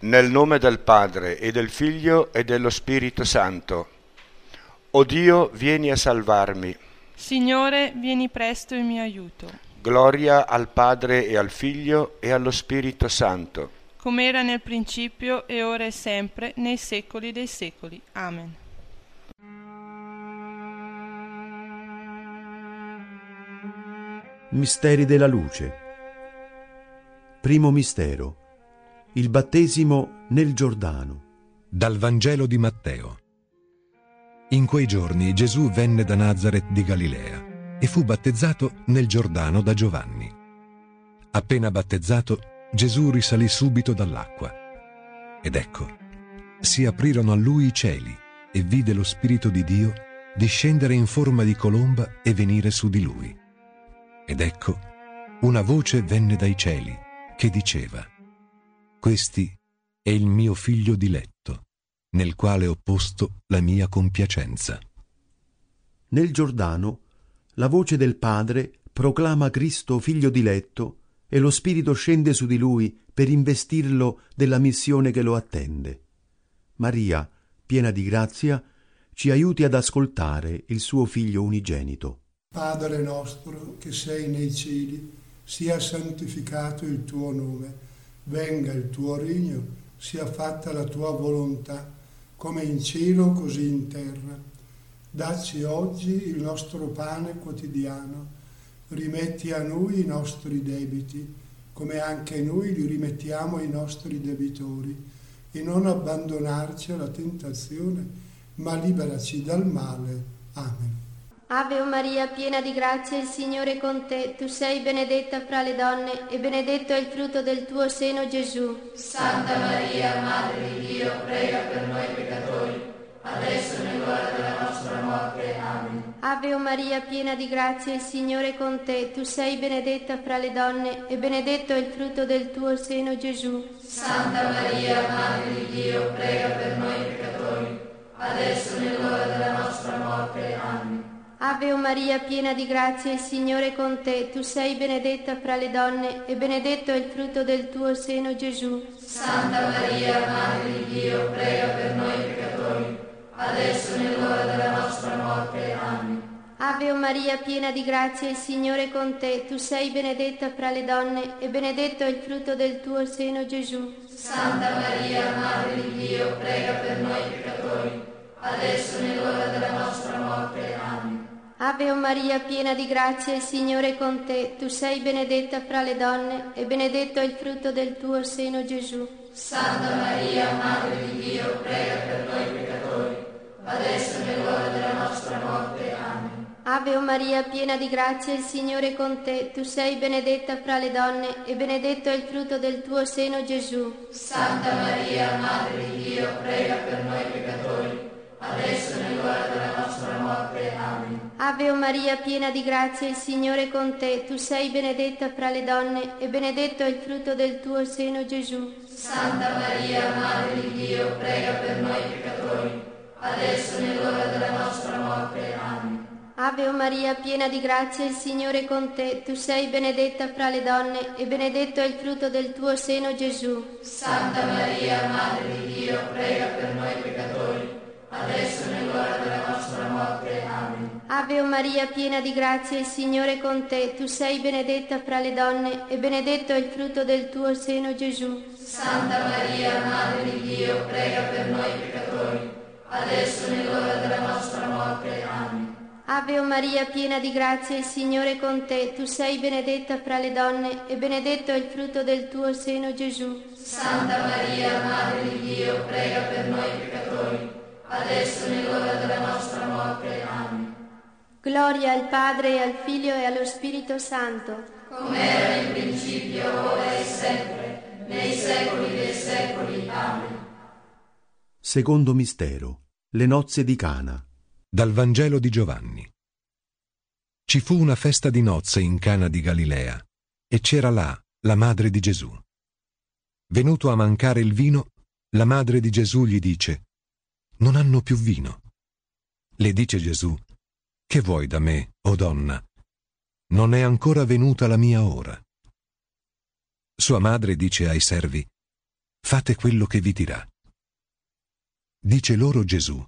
Nel nome del Padre e del Figlio e dello Spirito Santo. O Dio, vieni a salvarmi. Signore, vieni presto in mio aiuto. Gloria al Padre e al Figlio e allo Spirito Santo. Come era nel principio e ora e sempre, nei secoli dei secoli. Amen. Misteri della luce. Primo mistero: il battesimo nel Giordano. Dal Vangelo di Matteo. In quei giorni Gesù venne da Nazaret di Galilea e fu battezzato nel Giordano da Giovanni. Appena battezzato, Gesù risalì subito dall'acqua. Ed ecco, si aprirono a lui i cieli e vide lo Spirito di Dio discendere in forma di colomba e venire su di lui. Ed ecco, una voce venne dai cieli che diceva: «Questi è il mio figlio diletto, nel quale ho posto la mia compiacenza». Nel Giordano la voce del Padre proclama Cristo figlio diletto e lo Spirito scende su di lui per investirlo della missione che lo attende. Maria, piena di grazia, ci aiuti ad ascoltare il suo Figlio unigenito. Padre nostro che sei nei cieli, sia santificato il tuo nome. Venga il tuo regno, sia fatta la tua volontà, come in cielo così in terra. Dacci oggi il nostro pane quotidiano, rimetti a noi i nostri debiti, come anche noi li rimettiamo ai nostri debitori, e non abbandonarci alla tentazione, ma liberaci dal male. Amen. Ave Maria, piena di grazia, il Signore è con te. Tu sei benedetta fra le donne e benedetto è il frutto del tuo seno, Gesù. Santa Maria, Madre di Dio, prega per noi peccatori, adesso e nell'ora della nostra morte. Amen. Ave Maria, piena di grazia, il Signore è con te. Tu sei benedetta fra le donne e benedetto è il frutto del tuo seno, Gesù. Santa Maria, Madre di Dio, prega per noi peccatori, adesso e nell'ora della nostra morte. Amen. Ave Maria, piena di grazia, il Signore è con te. Tu sei benedetta fra le donne e benedetto è il frutto del tuo seno, Gesù. Santa Maria, Madre di Dio, prega per noi peccatori, adesso e nell'ora della nostra morte. Amen. Ave Maria, piena di grazia, il Signore è con te. Tu sei benedetta fra le donne e benedetto è il frutto del tuo seno, Gesù. Santa Maria, Madre di Dio, prega per noi peccatori, adesso e nell'ora della nostra morte. Amen. Ave Maria, piena di grazia, il Signore è con te. Tu sei benedetta fra le donne e benedetto è il frutto del tuo seno, Gesù. Santa Maria, Madre di Dio, prega per noi peccatori, adesso e nell'ora della nostra morte. Amen. Ave Maria, piena di grazia, il Signore è con te. Tu sei benedetta fra le donne e benedetto è il frutto del tuo seno, Gesù. Santa Maria, Madre di Dio, prega per noi peccatori, adesso e nell'ora della nostra morte. Amen. Ave Maria, piena di grazia, il Signore è con te. Tu sei benedetta fra le donne e benedetto è il frutto del tuo seno, Gesù. Santa Maria, Madre di Dio, prega per noi peccatori, adesso e nell'ora della nostra morte. Amen. Ave Maria, piena di grazia, il Signore è con te. Tu sei benedetta fra le donne e benedetto è il frutto del tuo seno, Gesù. Santa Maria, Madre di Dio, prega per noi peccatori, adesso e nell'ora della nostra morte. Amen. Ave Maria, piena di grazia, il Signore è con te. Tu sei benedetta fra le donne e benedetto è il frutto del tuo seno, Gesù. Santa Maria, Madre di Dio, prega per noi peccatori, adesso e nell'ora della nostra morte. Amen. Ave Maria, piena di grazia, il Signore è con te. Tu sei benedetta fra le donne e benedetto è il frutto del tuo seno, Gesù. Santa Maria, Madre di Dio, prega per noi peccatori, adesso e nell'ora della nostra morte. Amen. Gloria al Padre e al Figlio e allo Spirito Santo, come era in principio, ora e sempre, nei secoli dei secoli. Amen. Secondo mistero: le nozze di Cana. Dal Vangelo di Giovanni. Ci fu una festa di nozze in Cana di Galilea e c'era là la madre di Gesù. Venuto a mancare il vino, la madre di Gesù gli dice: «Non hanno più vino». Le dice Gesù: «Che vuoi da me, o donna? Non è ancora venuta la mia ora». Sua madre dice ai servi: fate quello che vi dirà. Dice loro Gesù: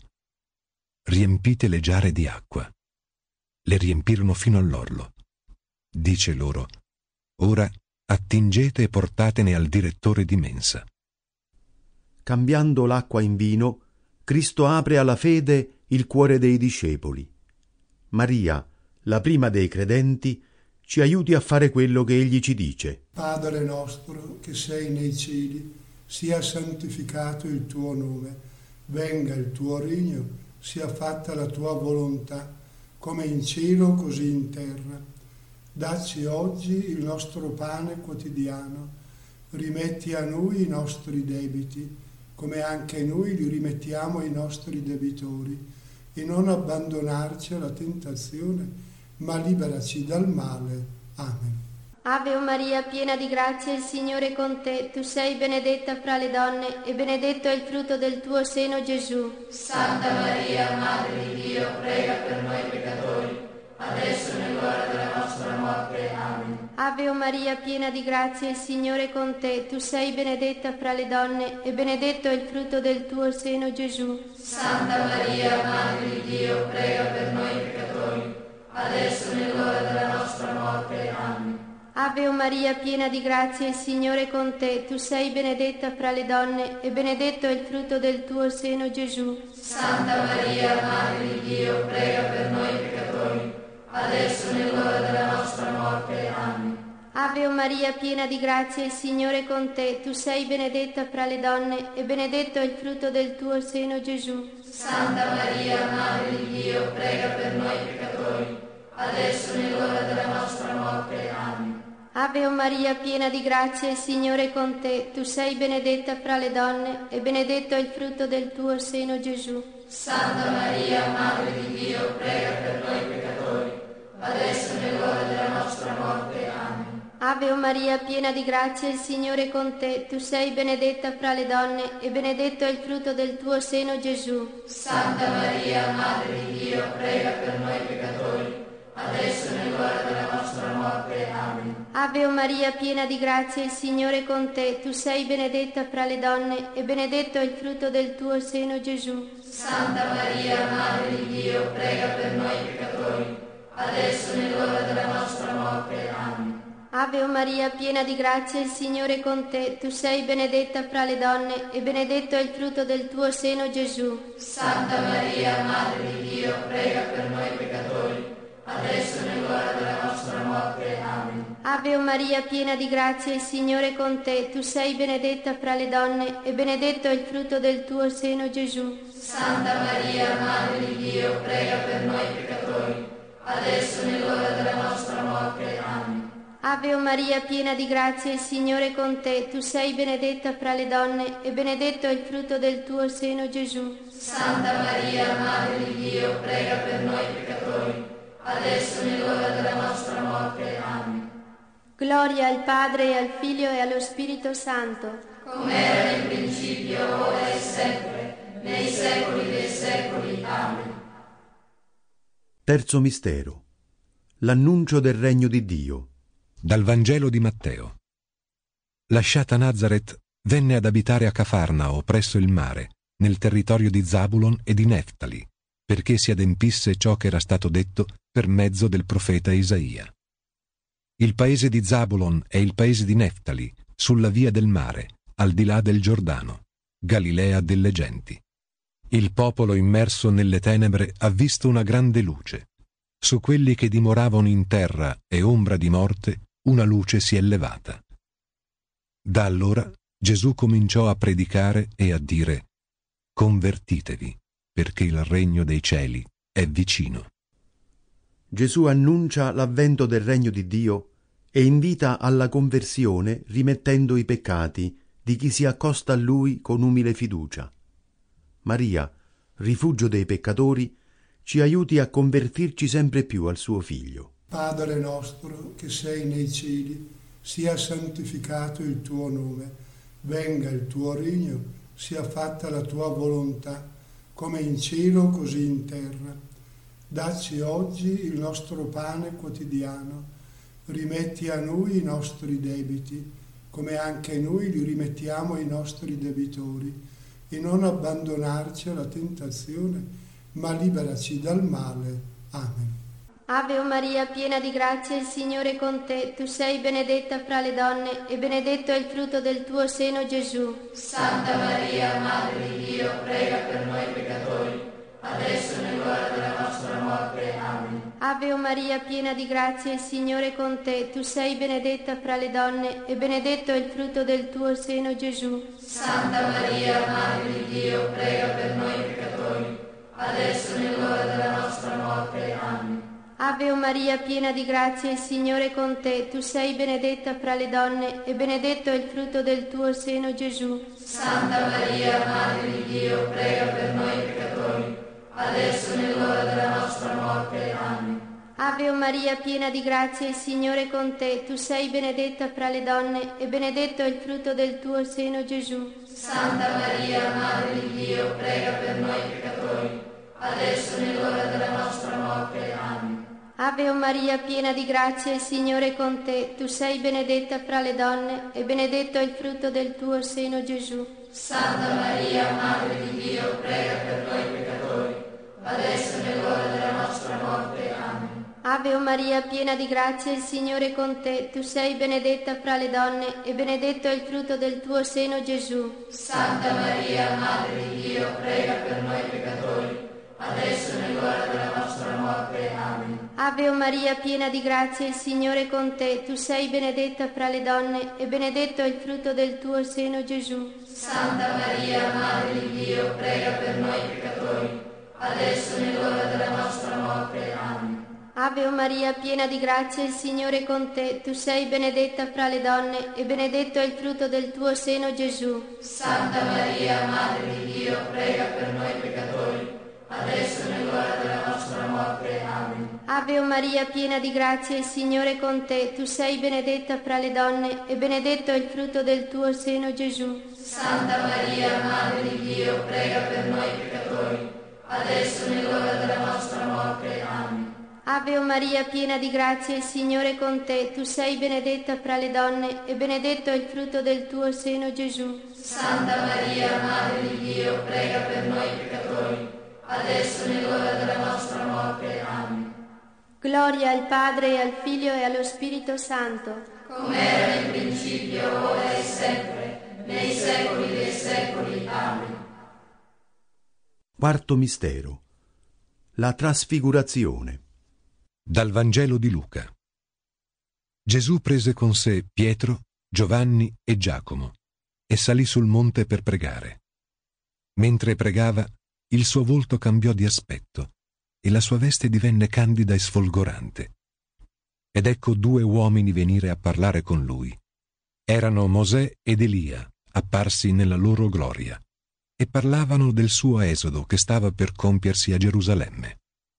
riempite le giare di acqua. Le riempirono fino all'orlo. Dice loro: ora attingete e portatene al direttore di mensa. Cambiando l'acqua in vino, Cristo apre alla fede il cuore dei discepoli. Maria, la prima dei credenti, ci aiuti a fare quello che egli ci dice. Padre nostro che sei nei cieli, sia santificato il tuo nome, venga il tuo regno, sia fatta la tua volontà, come in cielo così in terra. Dacci oggi il nostro pane quotidiano, rimetti a noi i nostri debiti, come anche noi li rimettiamo ai nostri debitori, e non abbandonarci alla tentazione, ma liberaci dal male. Amen. Ave Maria, piena di grazia, il Signore è con te. Tu sei benedetta fra le donne e benedetto è il frutto del tuo seno, Gesù. Santa Maria, Madre di Dio, prega per noi peccatori, adesso e nell'ora della nostra morte. Amen. Ave Maria, piena di grazia, il Signore è con te. Tu sei benedetta fra le donne e benedetto è il frutto del tuo seno, Gesù. Santa Maria, Madre di Dio, prega per noi peccatori, adesso e nell'ora della nostra morte. Amen. Ave Maria, piena di grazia, il Signore è con te. Tu sei benedetta fra le donne e benedetto è il frutto del tuo seno, Gesù. Santa Maria, Madre di Dio, prega per noi peccatori, adesso e nell'ora della nostra morte. Amen. Ave Maria, piena di grazia, il Signore è con te. Tu sei benedetta fra le donne e benedetto è il frutto del tuo seno, Gesù. Santa Maria, Madre di Dio, prega per noi peccatori, adesso e nell'ora della nostra morte. Amen. Ave Maria, piena di grazia, il Signore è con te. Tu sei benedetta fra le donne e benedetto è il frutto del tuo seno, Gesù. Santa Maria, Madre di Dio, prega per noi peccatori, adesso e nell'ora della nostra morte. Amen. Ave Maria, piena di grazia, il Signore è con te. Tu sei benedetta fra le donne e benedetto è il frutto del tuo seno, Gesù. Santa Maria, Madre di Dio, prega per noi peccatori, adesso e nell'ora della nostra morte. Amen. Ave Maria, piena di grazia, il Signore è con te. Tu sei benedetta fra le donne e benedetto è il frutto del tuo seno, Gesù. Santa Maria, Madre di Dio, prega per noi peccatori, adesso e nell'ora della nostra morte. Amen. Ave Maria, piena di grazia, il Signore è con te. Tu sei benedetta fra le donne e benedetto è il frutto del tuo seno, Gesù. Santa Maria, Madre di Dio, prega per noi peccatori, adesso e nell'ora della nostra morte. Amen. Ave Maria, piena di grazia, il Signore è con te. Tu sei benedetta fra le donne e benedetto è il frutto del tuo seno, Gesù. Santa Maria, Madre di Dio, prega per noi peccatori, adesso e nell'ora della nostra morte. Amen. Ave Maria, piena di grazia, il Signore è con te. Tu sei benedetta fra le donne e benedetto è il frutto del tuo seno, Gesù. Santa Maria, Madre di Dio, prega per noi peccatori, adesso e nell'ora della nostra morte. Amen. Gloria al Padre e al Figlio e allo Spirito Santo, come era nel principio, ora e sempre, nei secoli dei secoli. Amen. Terzo mistero. L'annuncio del regno di Dio. Dal Vangelo di Matteo. Lasciata Nazaret, venne ad abitare a Cafarnao, presso il mare, nel territorio di Zabulon e di Neftali, perché si adempisse ciò che era stato detto per mezzo del profeta Isaia. Il paese di Zabulon è il paese di Neftali, sulla via del mare, al di là del Giordano, Galilea delle genti. Il popolo immerso nelle tenebre ha visto una grande luce. Su quelli che dimoravano in terra e ombra di morte, una luce si è levata. Da allora Gesù cominciò a predicare e a dire: convertitevi, perché il regno dei cieli è vicino. Gesù annuncia l'avvento del regno di Dio e invita alla conversione rimettendo i peccati di chi si accosta a Lui con umile fiducia. Maria, rifugio dei peccatori, ci aiuti a convertirci sempre più al suo Figlio. Padre nostro che sei nei cieli, sia santificato il tuo nome, venga il tuo regno, sia fatta la tua volontà, come in cielo così in terra. Dacci oggi il nostro pane quotidiano, rimetti a noi i nostri debiti, come anche noi li rimettiamo ai nostri debitori, e non abbandonarci alla tentazione, ma liberaci dal male. Amen. Ave Maria, piena di grazia, il Signore è con te. Tu sei benedetta fra le donne e benedetto è il frutto del tuo seno, Gesù. Santa Maria, Madre di Dio, prega per noi peccatori, adesso e nell'ora della nostra morte. Amen. Ave Maria, piena di grazia, il Signore è con te. Tu sei benedetta fra le donne e benedetto è il frutto del tuo seno, Gesù. Santa Maria, Madre di Dio, prega per noi peccatori, adesso e nell'ora della nostra morte. Amen. Ave Maria, piena di grazia, il Signore è con te. Tu sei benedetta fra le donne e benedetto è il frutto del tuo seno, Gesù. Santa Maria, Madre di Dio, prega per noi peccatori, adesso e nell'ora della nostra morte. Amen. Ave Maria, piena di grazia, il Signore è con te. Tu sei benedetta fra le donne e benedetto è il frutto del tuo seno, Gesù. Santa Maria, Madre di Dio, prega per noi peccatori, adesso e nell'ora della nostra morte. Amen. Ave Maria, piena di grazia, il Signore è con te. Tu sei benedetta fra le donne e benedetto è il frutto del tuo seno, Gesù. Santa Maria, Madre di Dio, prega per noi peccatori, adesso e nell'ora della nostra morte. Amen. Ave Maria, piena di grazia, il Signore è con te. Tu sei benedetta fra le donne e benedetto è il frutto del tuo seno, Gesù. Santa Maria, Madre di Dio, prega per noi peccatori, adesso e nell'ora della nostra morte. Amen. Ave Maria, piena di grazia, il Signore è con te. Tu sei benedetta fra le donne e benedetto è il frutto del tuo seno, Gesù. Santa Maria, Madre di Dio, prega per noi peccatori, adesso e nell'ora della nostra morte. Amen. Ave Maria, piena di grazia, il Signore è con te. Tu sei benedetta fra le donne e benedetto è il frutto del tuo seno, Gesù. Santa Maria, Madre di Dio, prega per noi peccatori, adesso e nell'ora della nostra morte. Amen. Ave Maria, piena di grazia, il Signore è con te. Tu sei benedetta fra le donne e benedetto è il frutto del tuo seno, Gesù. Santa Maria, Madre di Dio, prega per noi peccatori, adesso e nell'ora della nostra morte. Amen. Ave Maria, piena di grazia, il Signore è con te. Tu sei benedetta fra le donne e benedetto è il frutto del tuo seno, Gesù. Santa Maria, Madre di Dio, prega per noi peccatori, adesso e nell'ora della nostra morte. Amen. Gloria al Padre e al Figlio e allo Spirito Santo, come era nel principio, ora e sempre, nei secoli dei secoli. Amen. Quarto mistero. La trasfigurazione. Dal Vangelo di Luca. Gesù prese con sé Pietro, Giovanni e Giacomo e salì sul monte per pregare. Mentre pregava, il suo volto cambiò di aspetto e la sua veste divenne candida e sfolgorante. Ed ecco due uomini venire a parlare con lui. Erano Mosè ed Elia, apparsi nella loro gloria, e parlavano del suo esodo che stava per compiersi a Gerusalemme.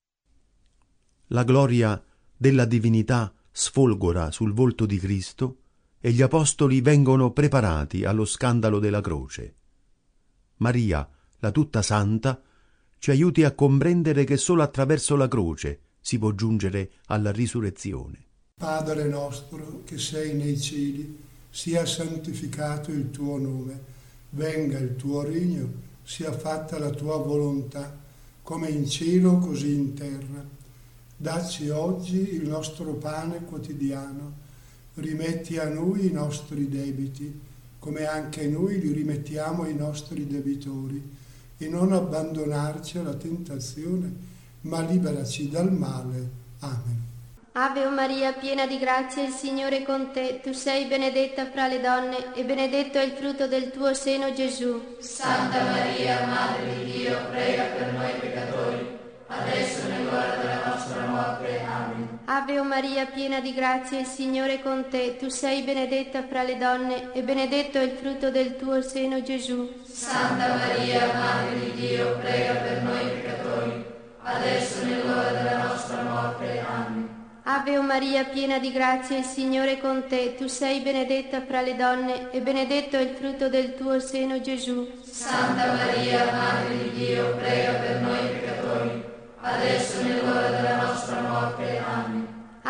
La gloria della divinità sfolgora sul volto di Cristo e gli apostoli vengono preparati allo scandalo della croce. Maria, la tutta santa, ci aiuti a comprendere che solo attraverso la croce si può giungere alla risurrezione. Padre nostro che sei nei cieli, sia santificato il tuo nome, venga il tuo regno, sia fatta la tua volontà, come in cielo così in terra. Dacci oggi il nostro pane quotidiano, rimetti a noi i nostri debiti, come anche noi li rimettiamo ai nostri debitori, e non abbandonarci alla tentazione, ma liberaci dal male. Amen. Ave Maria, piena di grazia, il Signore è con te. Tu sei benedetta fra le donne e benedetto è il frutto del tuo seno, Gesù. Santa Maria, Madre di Dio, prega per noi peccatori, adesso e nell'ora della nostra morte. Amen. Ave Maria, piena di grazia, il Signore è con te. Tu sei benedetta fra le donne e benedetto è il frutto del tuo seno, Gesù. Santa Maria, Madre di Dio, prega per noi peccatori, adesso e nell'ora della nostra morte. Amen. Ave Maria, piena di grazia, il Signore è con te. Tu sei benedetta fra le donne e benedetto è il frutto del tuo seno, Gesù. Santa Maria, Madre di Dio, prega per noi peccatori, adesso e nell'ora della nostra morte. Amen.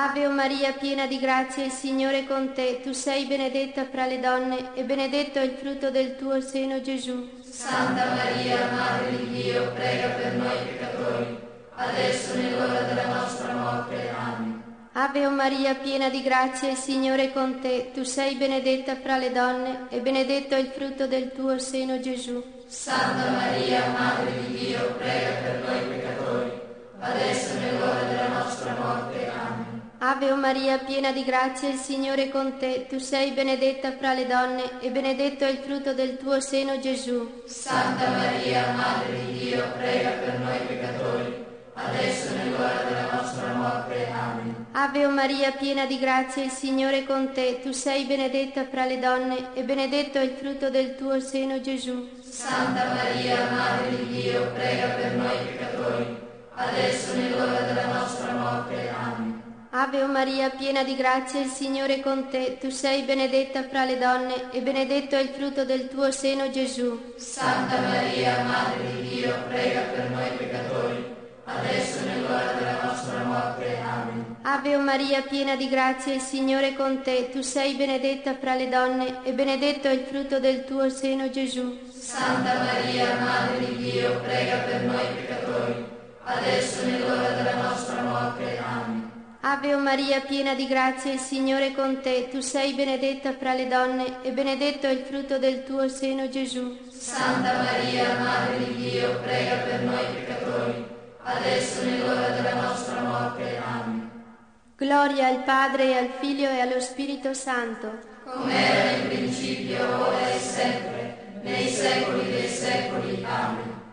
Ave Maria, piena di grazia, il Signore è con te. Tu sei benedetta fra le donne e benedetto è il frutto del tuo seno, Gesù. Santa Maria, Madre di Dio, prega per noi peccatori, adesso è l'ora della nostra morte. Amen. Ave Maria, piena di grazia, il Signore è con te. Tu sei benedetta fra le donne e benedetto è il frutto del tuo seno, Gesù. Santa Maria, Madre di Dio, prega per noi peccatori, adesso è l'ora della nostra morte. Amen. Ave Maria, piena di grazia, il Signore è con te. Tu sei benedetta fra le donne e benedetto è il frutto del tuo seno, Gesù. Santa Maria, Madre di Dio, prega per noi peccatori, adesso è l'ora della nostra morte. Amen. Ave Maria, piena di grazia, il Signore è con te. Tu sei benedetta fra le donne e benedetto è il frutto del tuo seno, Gesù. Santa Maria, Madre di Dio, prega per noi peccatori, adesso è l'ora della nostra morte. Amen. Ave Maria, piena di grazia, il Signore è con te. Tu sei benedetta fra le donne e benedetto è il frutto del tuo seno, Gesù. Santa Maria, Madre di Dio, prega per noi peccatori, adesso è l'ora della nostra morte. Amen. Ave Maria, piena di grazia, il Signore è con te. Tu sei benedetta fra le donne e benedetto è il frutto del tuo seno, Gesù. Santa Maria, Madre di Dio, prega per noi peccatori, adesso è l'ora della nostra morte. Amen. Ave Maria, piena di grazia, il Signore è con te. Tu sei benedetta fra le donne e benedetto è il frutto del tuo seno, Gesù. Santa Maria, Madre di Dio, prega per noi peccatori, adesso è l'ora della nostra morte. Amen. Gloria al Padre e al Figlio e allo Spirito Santo, come era in principio, ora e sempre, nei secoli dei secoli. Amen.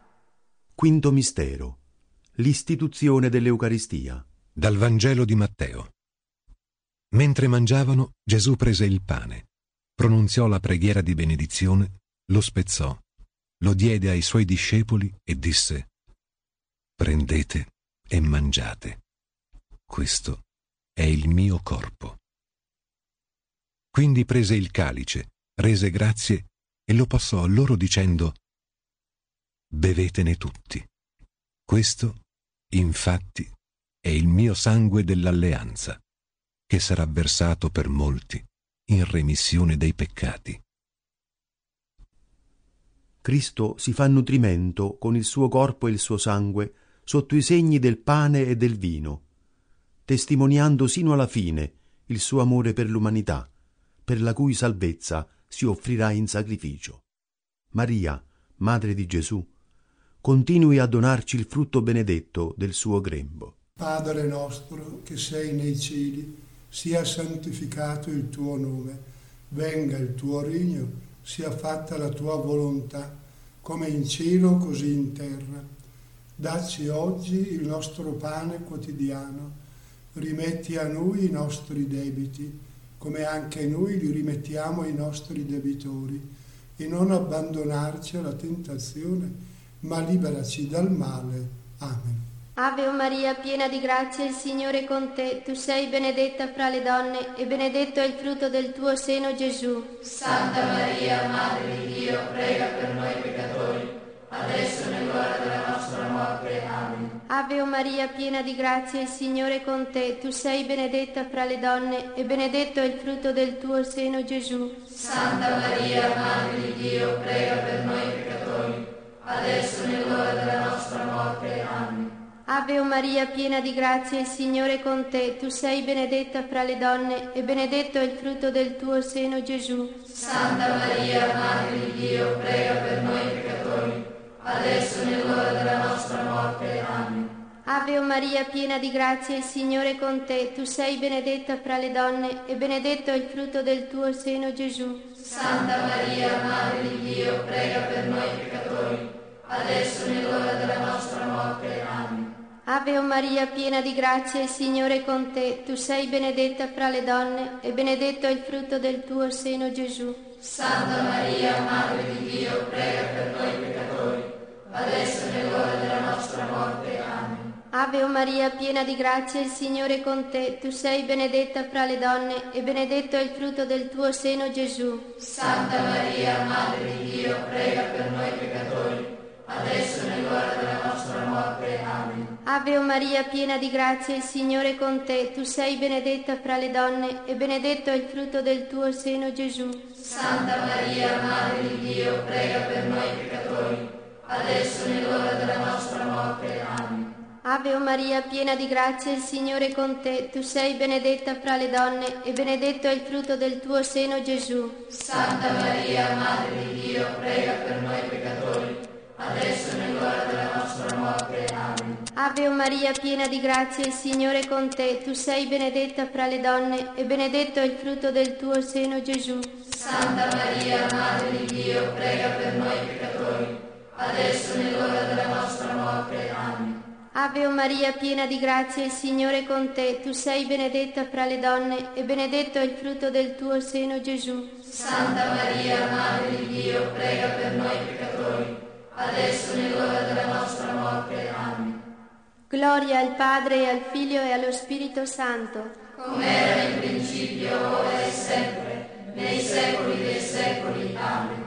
Quinto mistero. L'istituzione dell'Eucaristia. Dal Vangelo di Matteo. Mentre mangiavano, Gesù prese il pane, pronunziò la preghiera di benedizione, lo spezzò, lo diede ai suoi discepoli e disse: «Prendete e mangiate. Questo è il mio corpo». Quindi prese il calice, rese grazie e lo passò a loro dicendo: «Bevetene tutti. Questo, infatti, è il mio sangue dell'alleanza, che sarà versato per molti in remissione dei peccati». Cristo si fa nutrimento con il suo corpo e il suo sangue sotto i segni del pane e del vino, testimoniando sino alla fine il suo amore per l'umanità, per la cui salvezza si offrirà in sacrificio. Maria, Madre di Gesù, continui a donarci il frutto benedetto del suo grembo. Padre nostro che sei nei cieli, sia santificato il tuo nome, venga il tuo regno, sia fatta la tua volontà, come in cielo così in terra. Dacci oggi il nostro pane quotidiano, rimetti a noi i nostri debiti, come anche noi li rimettiamo ai nostri debitori, e non abbandonarci alla tentazione, ma liberaci dal male. Amen. Ave Maria, piena di grazia, il Signore è con te. Tu sei benedetta fra le donne e benedetto è il frutto del tuo seno, Gesù. Santa Maria, Madre di Dio, prega per noi peccatori, adesso è l'ora della nostra morte. Amen. Ave Maria, piena di grazia, il Signore è con te. Tu sei benedetta fra le donne e benedetto è il frutto del tuo seno, Gesù. Santa Maria, Madre di Dio, prega per noi peccatori, adesso è l'ora della nostra morte. Amen. Ave Maria, piena di grazia, il Signore è con te. Tu sei benedetta fra le donne e benedetto è il frutto del tuo seno, Gesù. Santa Maria, Madre di Dio, prega per noi peccatori, adesso è l'ora della nostra morte. Amen. Ave Maria, piena di grazia, il Signore è con te. Tu sei benedetta fra le donne e benedetto è il frutto del tuo seno, Gesù. Santa Maria, Madre di Dio, prega per noi peccatori, adesso è l'ora della nostra morte. Amen. Ave Maria, piena di grazia, il Signore è con te. Tu sei benedetta fra le donne e benedetto è il frutto del tuo seno, Gesù. Santa Maria, Madre di Dio, prega per noi peccatori, adesso è l'ora della nostra morte. Amen. Ave Maria, piena di grazia, il Signore è con te. Tu sei benedetta fra le donne e benedetto è il frutto del tuo seno, Gesù. Santa Maria, Madre di Dio, prega per noi peccatori, adesso e nell'ora della nostra morte. Amen. Ave o Maria, piena di grazia, il Signore è con te. Tu sei benedetta fra le donne e benedetto è il frutto del tuo seno, Gesù. Santa Maria, Madre di Dio, prega per noi peccatori, adesso e nell'ora della nostra morte. Amen. Ave o Maria, piena di grazia, il Signore è con te. Tu sei benedetta fra le donne e benedetto è il frutto del tuo seno, Gesù. Santa Maria, Madre di Dio, prega per noi peccatori, adesso e nell'ora della nostra morte. Amen. Ave o Maria, piena di grazia, il Signore è con te. Tu sei benedetta fra le donne e benedetto è il frutto del tuo seno, Gesù. Santa Maria, Madre di Dio, prega per noi peccatori, adesso e nell'ora della nostra morte. Amen. Ave o Maria, piena di grazia, il Signore è con te. Tu sei benedetta fra le donne e benedetto è il frutto del tuo seno, Gesù. Santa Maria, Madre di Dio, prega per noi peccatori, adesso e nell'ora della nostra morte. Amen. Gloria al Padre e al Figlio e allo Spirito Santo, come era in principio, ora e sempre, nei secoli dei secoli. Amen.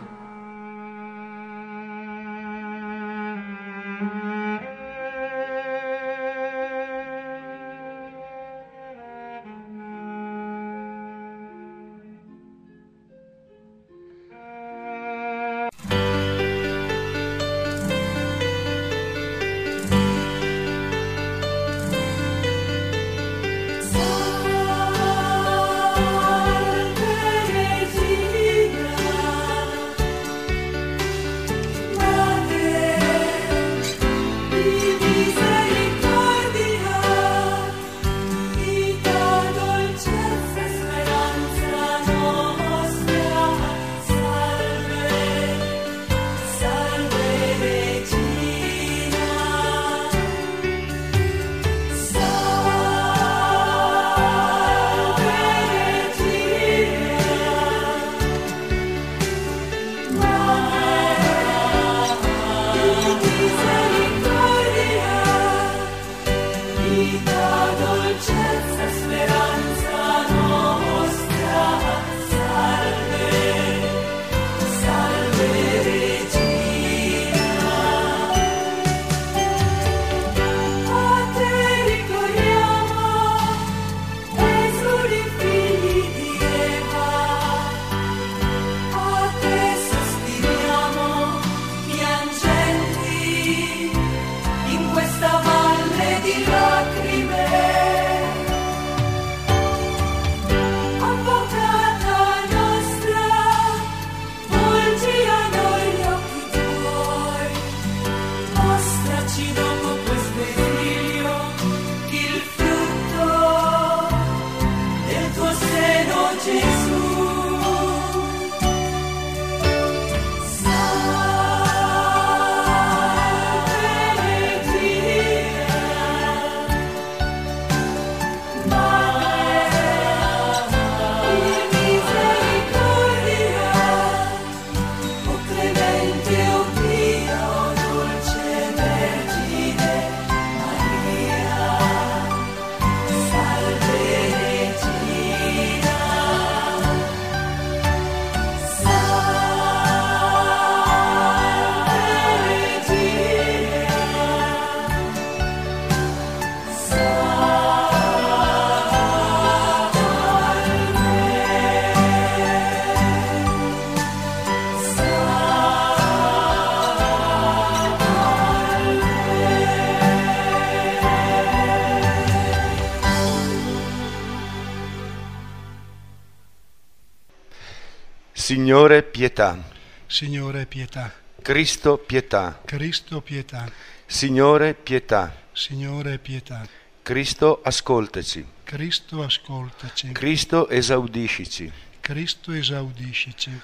Signore, pietà. Signore, pietà. Cristo, pietà. Cristo, pietà. Signore, pietà. Signore, pietà. Cristo, ascoltaci. Cristo, ascoltaci. Cristo, esaudiscici. Cristo, esaudiscici.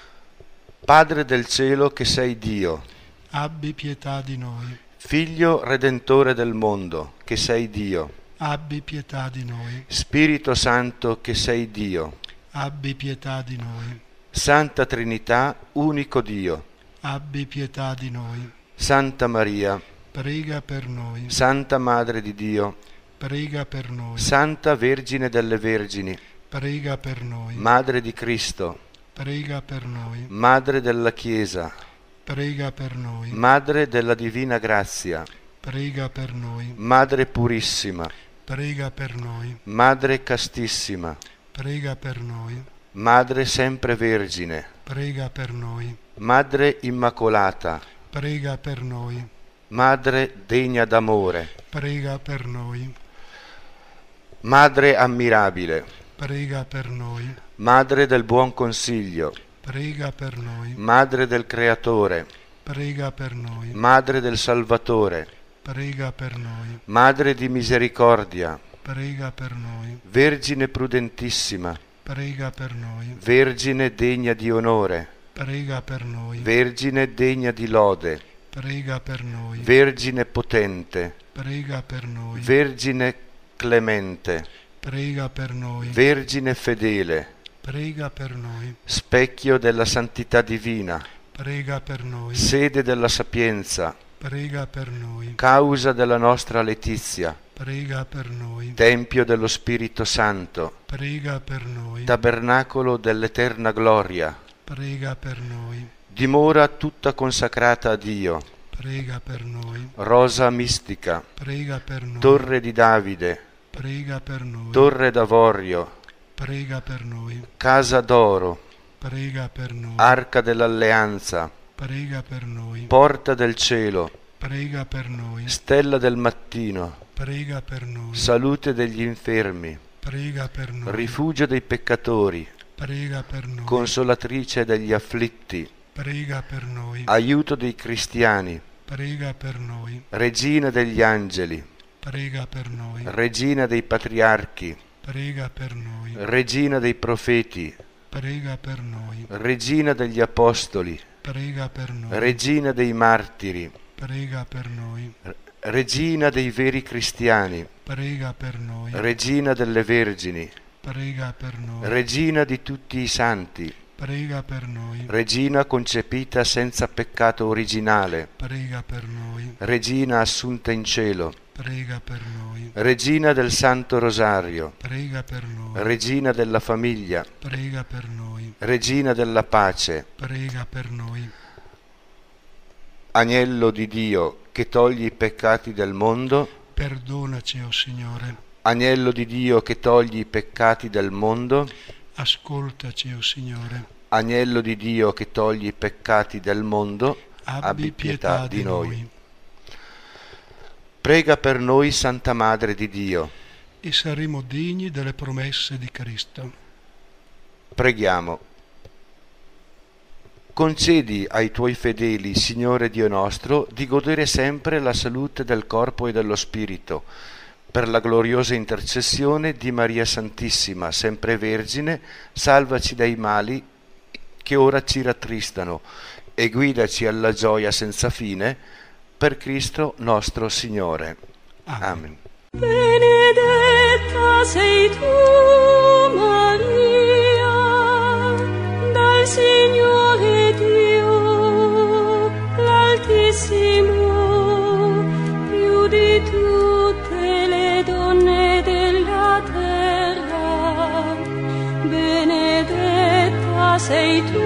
Padre del cielo che sei Dio, abbi pietà di noi. Figlio redentore del mondo che sei Dio, abbi pietà di noi. Spirito Santo che sei Dio, abbi pietà di noi. Santa Trinità, unico Dio, abbi pietà di noi. Santa Maria, prega per noi. Santa Madre di Dio, prega per noi. Santa Vergine delle Vergini, prega per noi. Madre di Cristo, prega per noi. Madre della Chiesa, prega per noi. Madre della Divina Grazia, Prega per noi. Madre purissima, Prega per noi. Madre castissima, Prega per noi. Madre sempre Vergine, Prega per noi. Madre Immacolata, Prega per noi. Madre degna d'amore, Prega per noi. Madre ammirabile, Prega per noi. Madre del buon consiglio, Prega per noi. Madre del Creatore, Prega per noi. Madre del Salvatore, Prega per noi. Madre di misericordia, Prega per noi. Vergine prudentissima, Prega per noi. Vergine degna di onore, Prega per noi. Vergine degna di lode, Prega per noi. Vergine potente, Prega per noi. Vergine clemente, Prega per noi. Vergine fedele, Prega per noi. specchio della santità divina, Prega per noi. sede della sapienza, Prega per noi. causa della nostra letizia, Prega per noi. tempio dello Spirito Santo, Prega per noi. tabernacolo dell'eterna gloria, Prega per noi. dimora tutta consacrata a Dio, Prega per noi. rosa mistica, Prega per noi. torre di Davide, Prega per noi. torre d'avorio, Prega per noi. casa d'oro, Prega per noi. arca dell'alleanza, Prega per noi. porta del cielo, Prega per noi. stella del mattino, Prega per noi. salute degli infermi, Prega per noi. rifugio dei peccatori, Prega per noi. consolatrice degli afflitti, Prega per noi. aiuto dei cristiani, Prega per noi. regina degli angeli, Prega per noi. regina dei patriarchi, Prega per noi. regina dei profeti, Prega per noi. regina degli apostoli, Prega per noi. regina dei martiri, Prega per noi. regina dei veri cristiani, Prega per noi. regina delle vergini, Prega per noi. regina di tutti i santi, Prega per noi. regina concepita senza peccato originale, Prega per noi. regina assunta in cielo, Prega per noi. regina del Santo Rosario, Prega per noi. regina della famiglia, Prega per noi. regina della pace, Prega per noi. agnello di Dio che togli i peccati del mondo, Perdonaci, o Signore. agnello di Dio che togli i peccati del mondo, Ascoltaci, o Signore. agnello di Dio che togli i peccati del mondo, Abbi pietà di noi. Prega per noi, Santa Madre di Dio. E saremo degni delle promesse di Cristo. Preghiamo. Concedi ai tuoi fedeli, Signore Dio nostro, di godere sempre la salute del corpo e dello spirito, per la gloriosa intercessione di Maria Santissima, sempre Vergine, salvaci dai mali che ora ci rattristano e guidaci alla gioia senza fine, per Cristo nostro Signore. Amen. Benedetta sei tu, Maria, dal Signore Dio, l'Altissimo, più di tutte le donne della terra. Benedetta sei tu,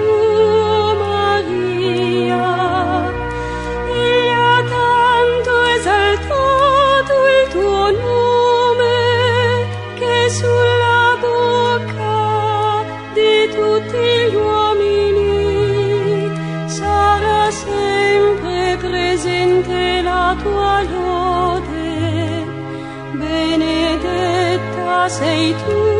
Maria, egli ha tanto esaltato il tuo nome, che sulla bocca di tutti gli uomini sarà sempre presente la tua lode. Benedetta sei tu,